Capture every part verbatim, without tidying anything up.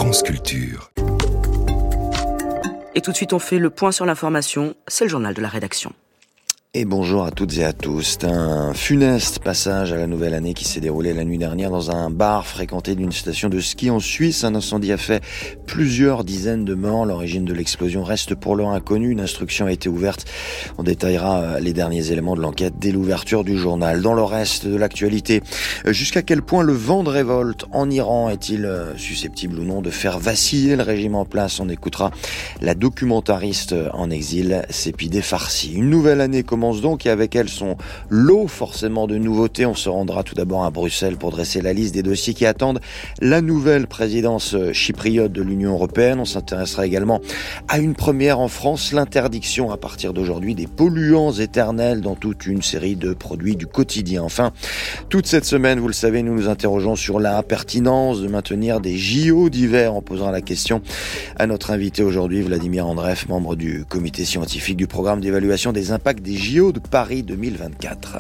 France Culture. Et tout de suite, on fait le point sur l'information. C'est le journal de la rédaction. Et bonjour à toutes et à tous. C'est un funeste passage à la nouvelle année qui s'est déroulé la nuit dernière dans un bar fréquenté d'une station de ski en Suisse. Un incendie a fait plusieurs dizaines de morts. L'origine de l'explosion reste pour l'heure inconnue. Une instruction a été ouverte. On détaillera les derniers éléments de l'enquête dès l'ouverture du journal. Dans le reste de l'actualité, jusqu'à quel point le vent de révolte en Iran est-il susceptible ou non de faire vaciller le régime en place? On écoutera la documentariste en exil, Sepideh Farsi. Une nouvelle année commence donc et avec elle son lot forcément de nouveautés. On se rendra tout d'abord à Bruxelles pour dresser la liste des dossiers qui attendent la nouvelle présidence chypriote de l'Union européenne. On s'intéressera également à une première en France, l'interdiction à partir d'aujourd'hui des polluants éternels dans toute une série de produits du quotidien. Enfin, toute cette semaine, vous le savez, nous nous interrogeons sur la pertinence de maintenir des J O d'hiver en posant la question à notre invité aujourd'hui, Vladimir Andreev, membre du comité scientifique du programme d'évaluation des impacts des J O de Paris deux mille vingt-quatre.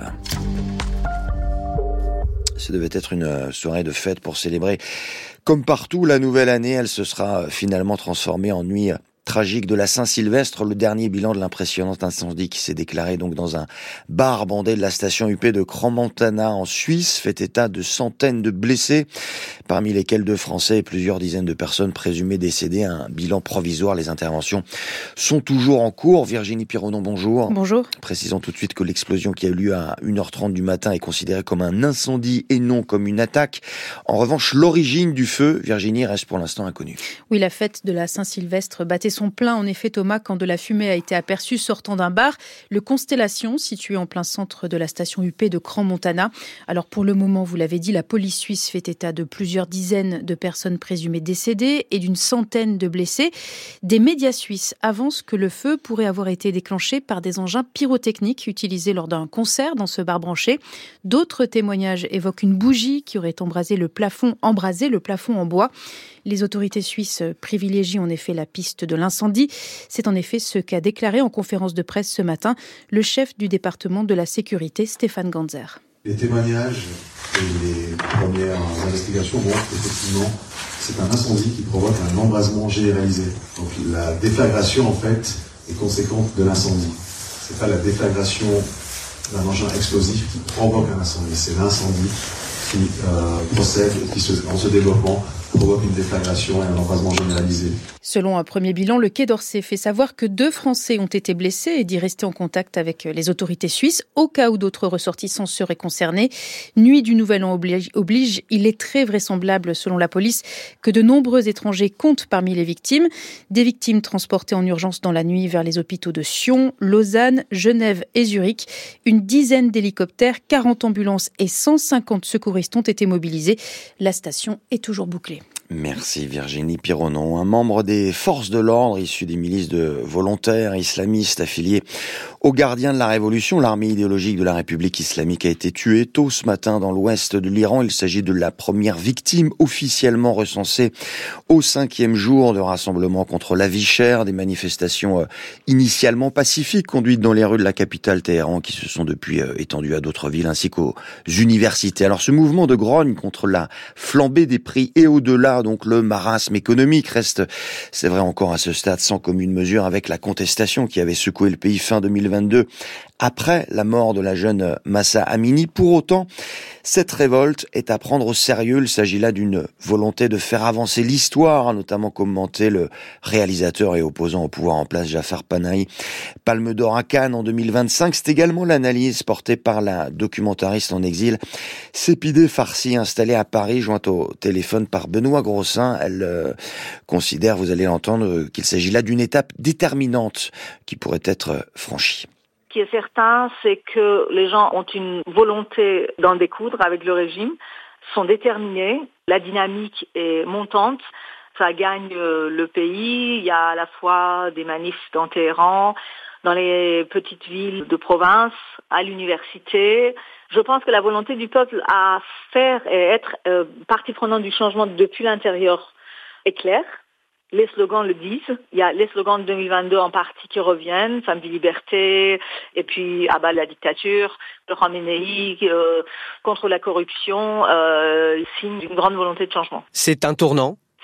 Ce devait être une soirée de fête pour célébrer, comme partout, la nouvelle année. Elle se sera finalement transformée en nuit tragique de la Saint-Sylvestre, le dernier bilan de l'impressionnant incendie qui s'est déclaré donc dans un bar bandé de la station U P de Crans-Montana en Suisse fait état de centaines de blessés, parmi lesquels deux Français et plusieurs dizaines de personnes présumées décédées. Un bilan provisoire. Les interventions sont toujours en cours. Virginie Pironon, bonjour. Bonjour. Précisons tout de suite que l'explosion qui a eu lieu à une heure trente du matin est considérée comme un incendie et non comme une attaque. En revanche, l'origine du feu, Virginie, reste pour l'instant inconnue. Oui, la fête de la Saint-Sylvestre battait son plein, en effet, Thomas, quand de la fumée a été aperçue sortant d'un bar, le Constellation, situé en plein centre de la station U P de Crans-Montana. Alors pour le moment, vous l'avez dit, la police suisse fait état de plusieurs dizaines de personnes présumées décédées et d'une centaine de blessés. Des médias suisses avancent que le feu pourrait avoir été déclenché par des engins pyrotechniques utilisés lors d'un concert dans ce bar branché. D'autres témoignages évoquent une bougie qui aurait embrasé le plafond, embrasé le plafond en bois. Les autorités suisses privilégient en effet la piste de l'incendie. C'est en effet ce qu'a déclaré en conférence de presse ce matin le chef du département de la sécurité, Stéphane Ganzer. Les témoignages et les premières investigations montrent qu'effectivement c'est un incendie qui provoque un embrasement généralisé. Donc la déflagration en fait est conséquente de l'incendie. C'est pas la déflagration d'un engin explosif qui provoque un incendie, c'est l'incendie qui euh, procède, qui se, en se développant, provoque une déflagration et un embrasement généralisé. Selon un premier bilan, le Quai d'Orsay fait savoir que deux Français ont été blessés et dit rester en contact avec les autorités suisses au cas où d'autres ressortissants seraient concernés. Nuit du Nouvel An oblige, oblige, il est très vraisemblable, selon la police, que de nombreux étrangers comptent parmi les victimes. Des victimes transportées en urgence dans la nuit vers les hôpitaux de Sion, Lausanne, Genève et Zurich. Une dizaine d'hélicoptères, quarante ambulances et cent cinquante secouristes ont été mobilisés. La station est toujours bouclée. Merci Virginie Pironon. Un membre des forces de l'ordre issu des milices de volontaires islamistes affiliés aux gardiens de la Révolution, l'armée idéologique de la République islamique, a été tué tôt ce matin dans l'ouest de l'Iran. Il s'agit de la première victime officiellement recensée au cinquième jour de rassemblement contre la vie chère, des manifestations initialement pacifiques conduites dans les rues de la capitale Téhéran qui se sont depuis étendues à d'autres villes ainsi qu'aux universités. Alors ce mouvement de grogne contre la flambée des prix et au-delà donc le marasme économique reste, c'est vrai encore à ce stade, sans commune mesure avec la contestation qui avait secoué le pays fin deux mille vingt-deux après la mort de la jeune Mahsa Amini. Pour autant, cette révolte est à prendre au sérieux. Il s'agit là d'une volonté de faire avancer l'histoire, a notamment commenté le réalisateur et opposant au pouvoir en place Jafar Panahi. Palme d'or à Cannes en deux mille vingt-cinq. C'est également l'analyse portée par la documentariste en exil Sepideh Farsi, installée à Paris, jointe au téléphone par Benoît Grossin. Elle euh, considère, vous allez l'entendre, qu'il s'agit là d'une étape déterminante qui pourrait être franchie. Ce qui est certain, c'est que les gens ont une volonté d'en découdre avec le régime, sont déterminés, la dynamique est montante, ça gagne le pays, il y a à la fois des manifs dans Téhéran, dans les petites villes de province, à l'université. Je pense que la volonté du peuple à faire et être euh, partie prenante du changement depuis l'intérieur est claire. Les slogans le disent. Il y a les slogans de deux mille vingt-deux en partie qui reviennent, Femmes de liberté, et puis à bas de la dictature, le Khamenei, euh, contre la corruption, euh, signe d'une grande volonté de changement. C'est un tournant ?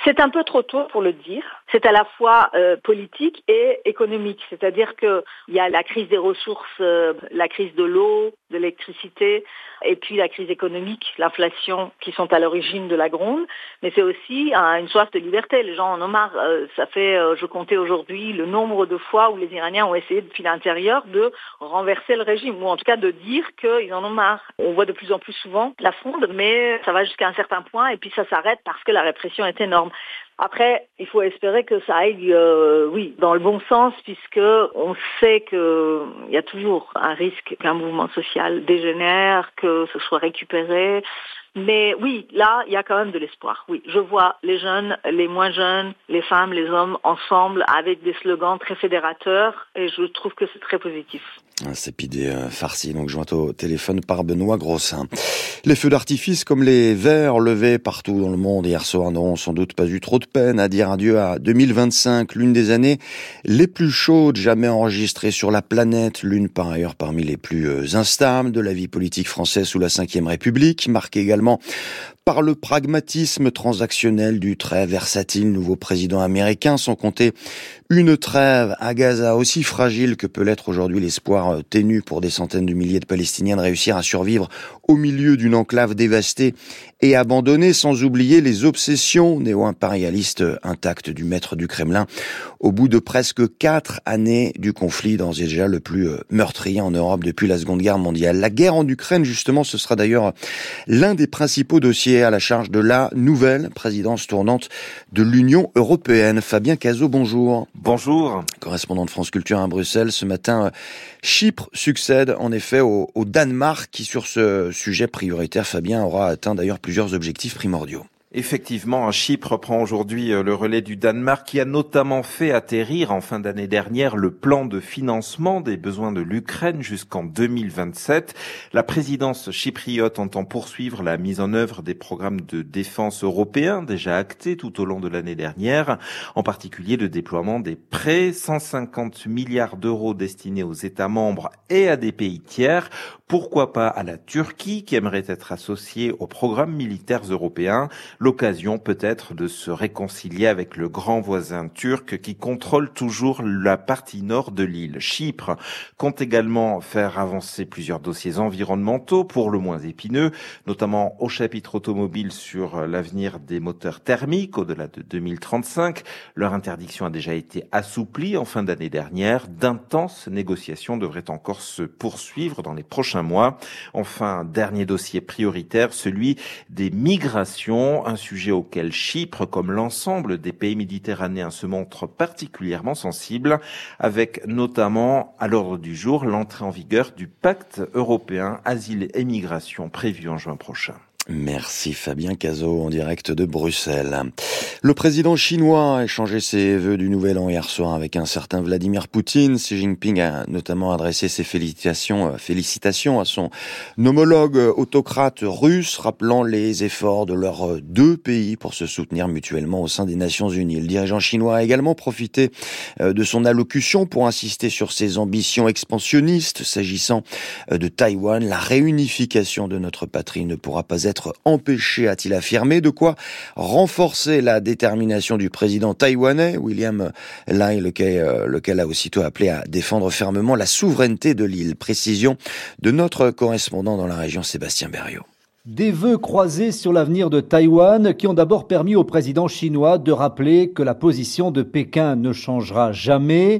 C'est un peu trop tôt pour le dire. C'est à la fois euh, politique et économique. C'est-à-dire qu'il y a la crise des ressources, euh, la crise de l'eau, de l'électricité, et puis la crise économique, l'inflation, qui sont à l'origine de la gronde. Mais c'est aussi euh, une soif de liberté. Les gens en ont marre. Euh, ça fait, euh, je comptais aujourd'hui, le nombre de fois où les Iraniens ont essayé depuis l'intérieur de renverser le régime, ou en tout cas de dire qu'ils en ont marre. On voit de plus en plus souvent la fronde, mais ça va jusqu'à un certain point, et puis ça s'arrête parce que la répression est énorme. Après, il faut espérer que ça aille, euh, oui, dans le bon sens, puisque on sait que il y a toujours un risque qu'un mouvement social dégénère, que ce soit récupéré. Mais oui, là, il y a quand même de l'espoir. Oui, je vois les jeunes, les moins jeunes, les femmes, les hommes ensemble avec des slogans très fédérateurs, et je trouve que c'est très positif. C'est Pidé Farsi, donc joint au téléphone par Benoît Grossin. Les feux d'artifice comme les verres levés partout dans le monde hier soir n'auront sans doute pas eu trop de peine à dire adieu à deux mille vingt-cinq, l'une des années les plus chaudes jamais enregistrées sur la planète, l'une par ailleurs parmi les plus instables de la vie politique française sous la cinquième République, marquée également par le pragmatisme transactionnel du très versatile nouveau président américain, sans compter une trêve à Gaza aussi fragile que peut l'être aujourd'hui l'espoir ténu pour des centaines de milliers de Palestiniens de réussir à survivre au milieu d'une enclave dévastée et abandonnée, sans oublier les obsessions néo-impérialistes intactes du maître du Kremlin au bout de presque quatre années du conflit d'ores et déjà le plus meurtrier en Europe depuis la Seconde Guerre mondiale. La guerre en Ukraine, justement, ce sera d'ailleurs l'un des principaux dossiers à la charge de la nouvelle présidence tournante de l'Union européenne. Fabien Cazot, bonjour. Bonjour. Correspondant de France Culture à Bruxelles, ce matin, Chypre succède en effet au, au Danemark qui, sur ce sujet prioritaire, Fabien, aura atteint d'ailleurs plusieurs objectifs primordiaux. Effectivement, Chypre prend aujourd'hui le relais du Danemark qui a notamment fait atterrir en fin d'année dernière le plan de financement des besoins de l'Ukraine jusqu'en deux mille vingt-sept. La présidence chypriote entend poursuivre la mise en œuvre des programmes de défense européens déjà actés tout au long de l'année dernière, en particulier le déploiement des prêts, cent cinquante milliards d'euros destinés aux États membres et à des pays tiers. Pourquoi pas à la Turquie qui aimerait être associée aux programmes militaires européens. L'occasion peut-être de se réconcilier avec le grand voisin turc qui contrôle toujours la partie nord de l'île. Chypre compte également faire avancer plusieurs dossiers environnementaux pour le moins épineux, notamment au chapitre automobile sur l'avenir des moteurs thermiques au-delà de deux mille trente-cinq. Leur interdiction a déjà été assouplie en fin d'année dernière. D'intenses négociations devraient encore se poursuivre dans les prochains mois. Enfin, dernier dossier prioritaire, celui des migrations, un sujet auquel Chypre, comme l'ensemble des pays méditerranéens, se montre particulièrement sensible, avec notamment à l'ordre du jour l'entrée en vigueur du pacte européen asile et migration prévu en juin prochain. Merci Fabien Cazot en direct de Bruxelles. Le président chinois a échangé ses vœux du nouvel an hier soir avec un certain Vladimir Poutine. Xi Jinping a notamment adressé ses félicitations, félicitations à son homologue autocrate russe, rappelant les efforts de leurs deux pays pour se soutenir mutuellement au sein des Nations Unies. Le dirigeant chinois a également profité de son allocution pour insister sur ses ambitions expansionnistes s'agissant de Taïwan. La réunification de notre patrie ne pourra pas être empêché, a-t-il affirmé, de quoi renforcer la détermination du président taïwanais, William Lai, lequel, lequel a aussitôt appelé à défendre fermement la souveraineté de l'île. Précision de notre correspondant dans la région, Sébastien Berriot. Des vœux croisés sur l'avenir de Taïwan qui ont d'abord permis au président chinois de rappeler que la position de Pékin ne changera jamais.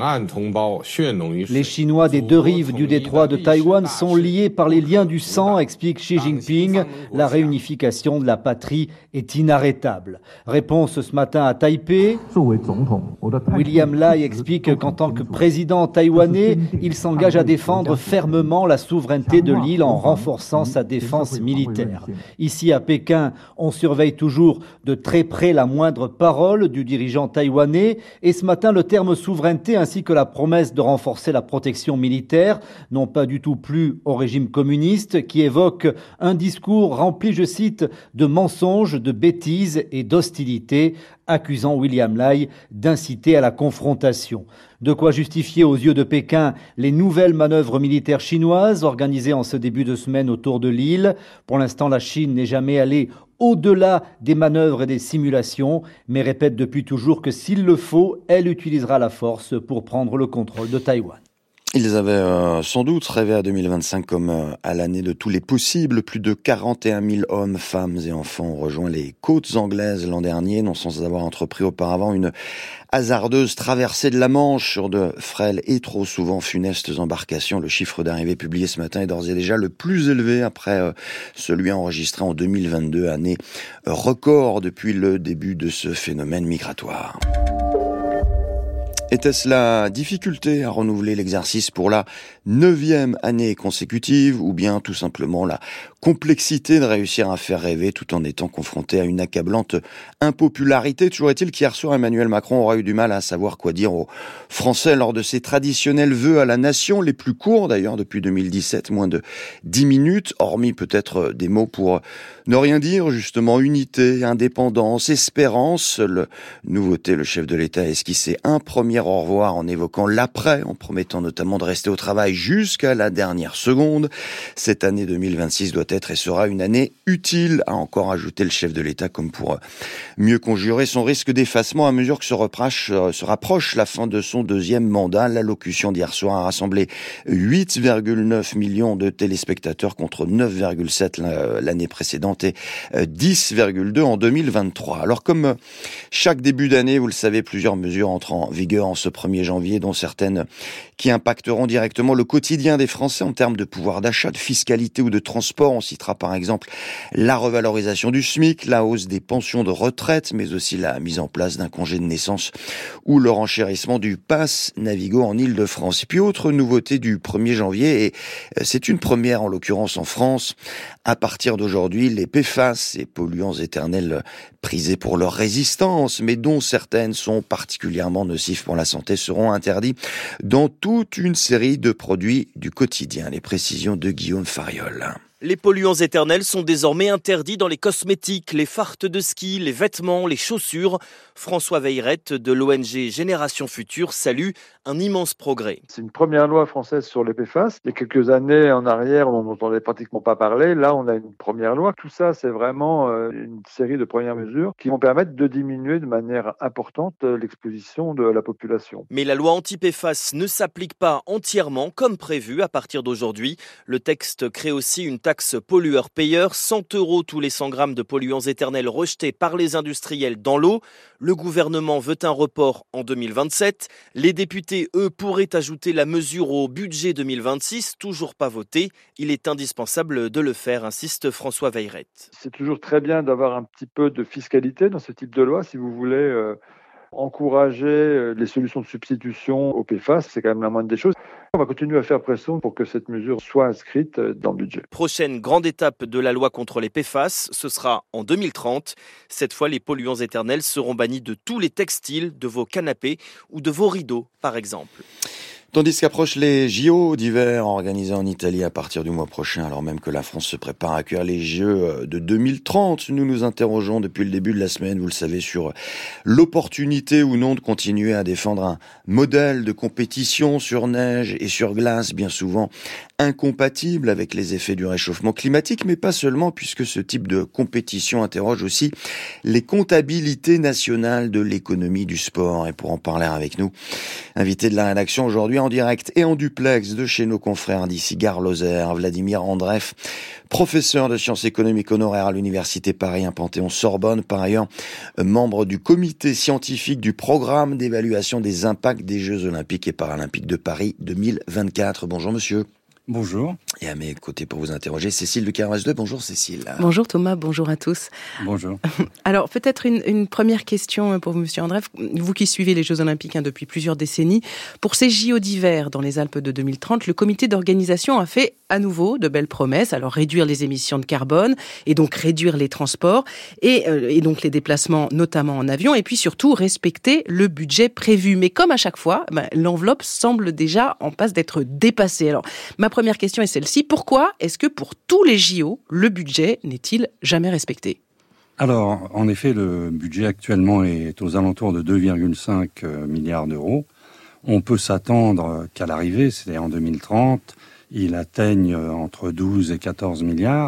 Les Chinois des deux rives du détroit de Taïwan sont liés par les liens du sang, explique Xi Jinping. La réunification de la patrie est inarrêtable. Réponse ce matin à Taipei. William Lai explique qu'en tant que président taïwanais, il s'engage à défendre fermement la souveraineté de l'île en renforçant sa défense militaire. Militaire. Ici à Pékin, on surveille toujours de très près la moindre parole du dirigeant taïwanais et ce matin le terme souveraineté ainsi que la promesse de renforcer la protection militaire n'ont pas du tout plu au régime communiste qui évoque un discours rempli, je cite, de mensonges, de bêtises et d'hostilité, accusant William Lai d'inciter à la confrontation. De quoi justifier aux yeux de Pékin les nouvelles manœuvres militaires chinoises organisées en ce début de semaine autour de l'île. Pour l'instant, la Chine n'est jamais allée au-delà des manœuvres et des simulations, mais répète depuis toujours que s'il le faut, elle utilisera la force pour prendre le contrôle de Taïwan. Ils avaient euh, sans doute rêvé à deux mille vingt-cinq comme euh, à l'année de tous les possibles. Plus de quarante et un mille hommes, femmes et enfants ont rejoint les côtes anglaises l'an dernier, non sans avoir entrepris auparavant une hasardeuse traversée de la Manche sur de frêles et trop souvent funestes embarcations. Le chiffre d'arrivée publié ce matin est d'ores et déjà le plus élevé après euh, celui enregistré en deux mille vingt-deux, année euh, record depuis le début de ce phénomène migratoire. Était-ce la difficulté à renouveler l'exercice pour la neuvième année consécutive ou bien tout simplement la complexité de réussir à faire rêver tout en étant confronté à une accablante impopularité? Toujours est-il qu'hier soir, Emmanuel Macron aura eu du mal à savoir quoi dire aux Français lors de ses traditionnels vœux à la nation, les plus courts d'ailleurs depuis deux mille dix-sept, moins de dix minutes, hormis peut-être des mots pour ne rien dire, justement unité, indépendance, espérance. Seule nouveauté, le chef de l'État a esquissé un premier au revoir en évoquant l'après, en promettant notamment de rester au travail jusqu'à la dernière seconde. Cette année deux mille vingt-six doit être et sera une année utile, a encore ajouté le chef de l'État, comme pour mieux conjurer son risque d'effacement à mesure que se, reproche, se rapproche la fin de son deuxième mandat. L'allocution d'hier soir a rassemblé huit virgule neuf millions de téléspectateurs contre neuf virgule sept l'année précédente et dix virgule deux en deux mille vingt-trois. Alors comme chaque début d'année, vous le savez, plusieurs mesures entrent en vigueur en ce premier janvier, dont certaines qui impacteront directement le quotidien des Français en termes de pouvoir d'achat, de fiscalité ou de transport. On citera par exemple la revalorisation du SMIC, la hausse des pensions de retraite, mais aussi la mise en place d'un congé de naissance ou le renchérissement du pass Navigo en Île-de-France. Et puis autre nouveauté du premier janvier, et c'est une première en l'occurrence en France, à partir d'aujourd'hui, les P F A S, ces polluants éternels prisés pour leur résistance, mais dont certaines sont particulièrement nocives pour la santé, seront interdits dans toute une série de produits du quotidien. Les précisions de Guillaume Fariol. Les polluants éternels sont désormais interdits dans les cosmétiques, les fardes de ski, les vêtements, les chaussures. François Veillerette de l'O N G Génération Future salue un immense progrès. C'est une première loi française sur les P F A S. Il y a quelques années en arrière, on n'entendait pratiquement pas parler. Là, on a une première loi. Tout ça, c'est vraiment une série de premières mesures qui vont permettre de diminuer de manière importante l'exposition de la population. Mais la loi anti-P F A S ne s'applique pas entièrement comme prévu à partir d'aujourd'hui. Le texte crée aussi une taxe Taxe pollueur-payeur, cent euros tous les cent grammes de polluants éternels rejetés par les industriels dans l'eau. Le gouvernement veut un report en deux mille vingt-sept. Les députés, eux, pourraient ajouter la mesure au budget deux mille vingt-six, toujours pas voté. Il est indispensable de le faire, insiste François Veillerette. C'est toujours très bien d'avoir un petit peu de fiscalité dans ce type de loi, si vous voulez euh, encourager les solutions de substitution au P F A S, c'est quand même la moindre des choses. On va continuer à faire pression pour que cette mesure soit inscrite dans le budget. Prochaine grande étape de la loi contre les P F A S, ce sera en deux mille trente. Cette fois, les polluants éternels seront bannis de tous les textiles, de vos canapés ou de vos rideaux, par exemple. Tandis qu'approchent les J O d'hiver organisés en Italie à partir du mois prochain, alors même que la France se prépare à accueillir les Jeux de deux mille trente, nous nous interrogeons depuis le début de la semaine, vous le savez, sur l'opportunité ou non de continuer à défendre un modèle de compétition sur neige et sur glace, bien souvent incompatible avec les effets du réchauffement climatique, mais pas seulement, puisque ce type de compétition interroge aussi les comptabilités nationales de l'économie du sport. Et pour en parler avec nous, invité de la rédaction aujourd'hui en direct et en duplex de chez nos confrères d'ici Gare-Lozère, Vladimir Andreev, professeur de sciences économiques honoraires à l'université Paris un Panthéon-Sorbonne, par ailleurs membre du comité scientifique du programme d'évaluation des impacts des Jeux Olympiques et Paralympiques de Paris deux mille vingt-quatre. Bonjour monsieur. Bonjour. Et à mes côtés pour vous interroger, Cécile de Carvaz-deux. Bonjour Cécile. Bonjour Thomas, bonjour à tous. Bonjour. Alors peut-être une, une première question pour vous, monsieur Andreev. Vous qui suivez les Jeux Olympiques hein, depuis plusieurs décennies. Pour ces J O d'hiver dans les Alpes de deux mille trente, le comité d'organisation a fait à nouveau de belles promesses. Alors réduire les émissions de carbone et donc réduire les transports et, euh, et donc les déplacements notamment en avion et puis surtout respecter le budget prévu. Mais comme à chaque fois, ben, l'enveloppe semble déjà en passe d'être dépassée. Alors ma première question est celle-ci. Pourquoi est-ce que pour tous les J O, le budget n'est-il jamais respecté ? Alors, en effet, le budget actuellement est aux alentours de deux virgule cinq milliards d'euros. On peut s'attendre qu'à l'arrivée, c'est-à-dire en deux mille trente, il atteigne entre douze et quatorze milliards.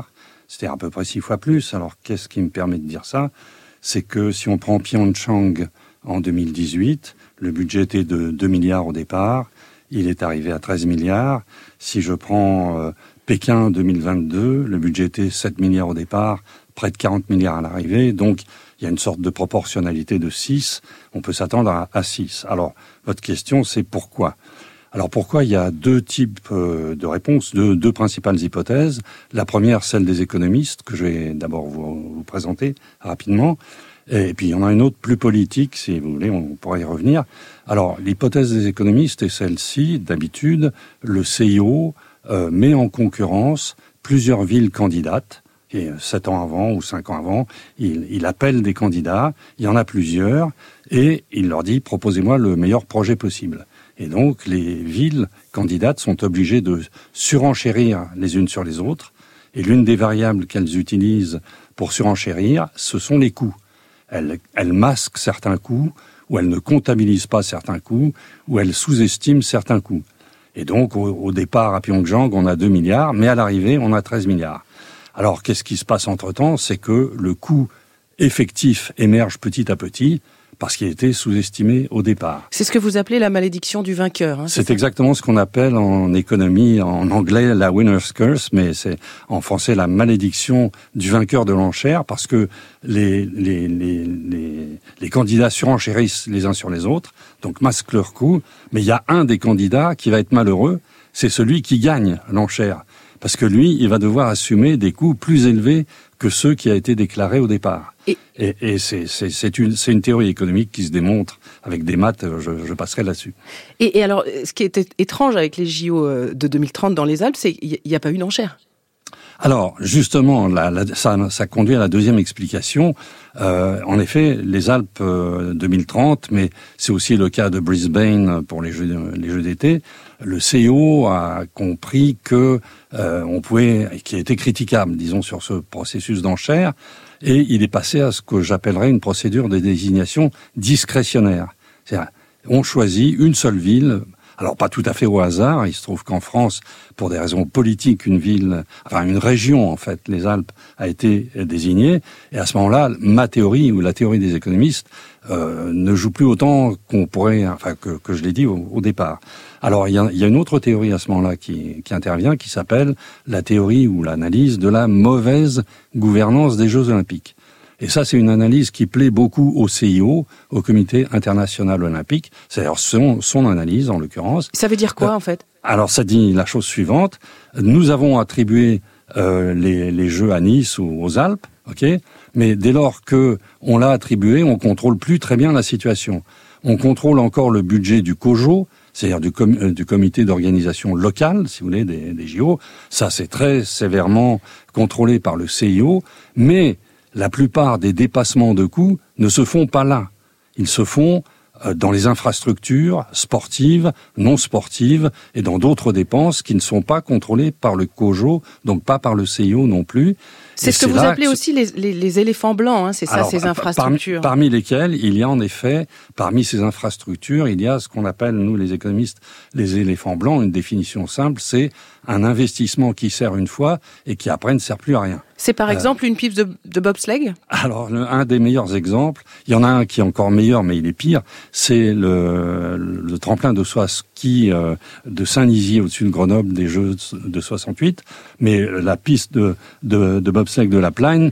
c'était à peu près six fois plus. Alors, qu'est-ce qui me permet de dire ça? C'est que si on prend Pyeongchang en deux mille dix-huit, le budget était de deux milliards au départ, il est arrivé à treize milliards. Si je prends euh, Pékin deux mille vingt-deux, le budget était sept milliards au départ, près de quarante milliards à l'arrivée, donc il y a une sorte de proportionnalité de six, on peut s'attendre à, à six. Alors, votre question, c'est pourquoi? Alors pourquoi? Il y a deux types euh, de réponses, deux, deux principales hypothèses. La première, celle des économistes, que je vais d'abord vous, vous présenter rapidement. Et puis il y en a une autre plus politique, si vous voulez, on pourra y revenir. Alors l'hypothèse des économistes est celle-ci. D'habitude, le C I O euh, met en concurrence plusieurs villes candidates. Et sept ans avant ou cinq ans avant, il, il appelle des candidats, il y en a plusieurs, et il leur dit « proposez-moi le meilleur projet possible ». Et donc, les villes candidates sont obligées de surenchérir les unes sur les autres, et l'une des variables qu'elles utilisent pour surenchérir, ce sont les coûts. Elles, elles masquent certains coûts, ou elles ne comptabilisent pas certains coûts, ou elles sous-estiment certains coûts. Et donc, au, au départ, à Pyeongchang, on a deux milliards, mais à l'arrivée, on a treize milliards. Alors, qu'est-ce qui se passe entre-temps? C'est que le coût effectif émerge petit à petit parce qu'il était sous-estimé au départ. C'est ce que vous appelez la malédiction du vainqueur. Hein, c'est c'est exactement ce qu'on appelle en économie, en anglais, la winner's curse, mais c'est en français la malédiction du vainqueur de l'enchère, parce que les, les, les, les, les candidats surenchérissent les uns sur les autres, donc masquent leurs coûts, mais il y a un des candidats qui va être malheureux, c'est celui qui gagne l'enchère. Parce que lui, il va devoir assumer des coûts plus élevés que ceux qui a été déclarés au départ. Et, et, et c'est, c'est, c'est, une, c'est une théorie économique qui se démontre avec des maths, je, je passerai là-dessus. Et, et alors, ce qui est étrange avec les J O de deux mille trente dans les Alpes, c'est qu'il n'y a pas eu d'enchère. Alors, justement, la, la, ça, ça conduit à la deuxième explication. Euh, en effet, les Alpes euh, deux mille trente, mais c'est aussi le cas de Brisbane pour les Jeux, les Jeux d'été, le C I O a compris que euh, on pouvait, qui a été critiquable, disons, sur ce processus d'enchère, et il est passé à ce que j'appellerais une procédure de désignation discrétionnaire. C'est-à-dire, on choisit une seule ville. Alors, pas tout à fait au hasard. Il se trouve qu'en France, pour des raisons politiques, une ville, enfin, une région, en fait, les Alpes, a été désignée. Et à ce moment-là, ma théorie, ou la théorie des économistes, euh, ne joue plus autant qu'on pourrait, enfin, que, que je l'ai dit au, au départ. Alors, il y a, il y a une autre théorie à ce moment-là qui, qui intervient, qui s'appelle la théorie ou l'analyse de la mauvaise gouvernance des Jeux Olympiques. Et ça, c'est une analyse qui plaît beaucoup au C I O, au Comité international olympique. C'est-à-dire son, son analyse, en l'occurrence. Ça veut dire quoi, euh, en fait? Alors, ça dit la chose suivante. Nous avons attribué euh, les, les Jeux à Nice ou aux Alpes, ok. Mais dès lors que on l'a attribué, on contrôle plus très bien la situation. On contrôle encore le budget du COJO, c'est-à-dire du, com- euh, du comité d'organisation locale, si vous voulez, des, des J O. Ça, c'est très sévèrement contrôlé par le C I O. Mais la plupart des dépassements de coûts ne se font pas là. Ils se font dans les infrastructures sportives, non sportives et dans d'autres dépenses qui ne sont pas contrôlées par le COJO, donc pas par le C I O non plus. C'est et ce que vous appelez que... aussi les, les, les éléphants blancs, hein, c'est ça, Alors, ces infrastructures. Parmi, parmi lesquelles, il y a en effet, parmi ces infrastructures, il y a ce qu'on appelle, nous les économistes, les éléphants blancs. Une définition simple, c'est un investissement qui sert une fois et qui après ne sert plus à rien. C'est par exemple euh, une piste de, de bobsleigh? Alors, le, un des meilleurs exemples, il y en a un qui est encore meilleur, mais il est pire, c'est le, le tremplin de saut à ski euh, de Saint-Nizier au-dessus de Grenoble des Jeux de soixante-huit. Mais la piste de, de, de bobsleigh de la Plaine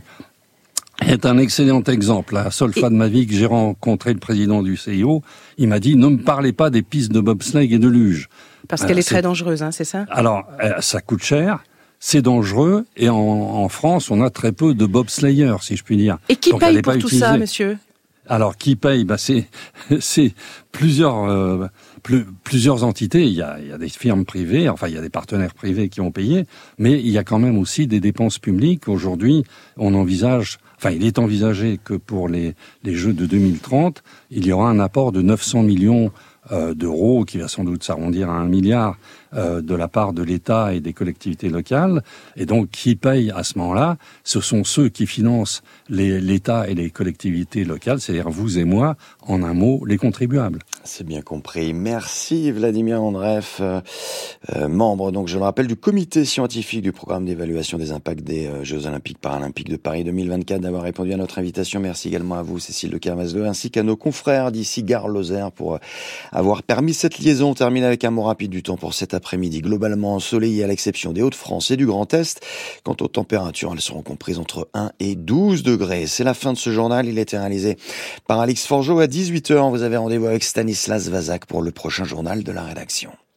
est un excellent exemple. La seule fois de ma vie que j'ai rencontré le président du C I O, il m'a dit « Ne me parlez pas des pistes de bobsleigh et de luge ». Parce qu'elle euh, est très dangereuse, hein, c'est ça? Alors, euh, ça coûte cher. C'est dangereux, et en, en France, on a très peu de bobslayers, si je puis dire. Et qui Donc, paye pour tout utilisée. ça, monsieur? Alors, qui paye? Bah, c'est, c'est plusieurs, euh, plus, plusieurs entités. Il y a, il y a des firmes privées, enfin, il y a des partenaires privés qui ont payé, mais il y a quand même aussi des dépenses publiques. Aujourd'hui, on envisage, enfin, il est envisagé que pour les, les Jeux de deux mille trente, il y aura un apport de neuf cents millions euh, d'euros, qui va sans doute s'arrondir à un milliard euh, de la part de l'État et des collectivités locales. Et donc, qui paye à ce moment-là? Ce sont ceux qui financent les, l'État et les collectivités locales, c'est-à-dire vous et moi, en un mot, les contribuables. C'est bien compris. Merci Vladimir Andreev, euh, euh, membre, donc je le rappelle, du comité scientifique du programme d'évaluation des impacts des euh, Jeux Olympiques Paralympiques de Paris deux mille vingt-quatre, d'avoir répondu à notre invitation. Merci également à vous, Cécile de Kermesle, ainsi qu'à nos confrères d'ici Gare-Lozère pour euh, avoir permis cette liaison. On termine avec un mot rapide du temps pour cet après-midi. Globalement ensoleillé à l'exception des Hauts-de-France et du Grand Est. Quant aux températures, elles seront comprises entre un et douze degrés. C'est la fin de ce journal. Il a été réalisé par Alix Forgeot à dix-huit heures. Vous avez rendez-vous avec Stanislas Vazak pour le prochain journal de la rédaction.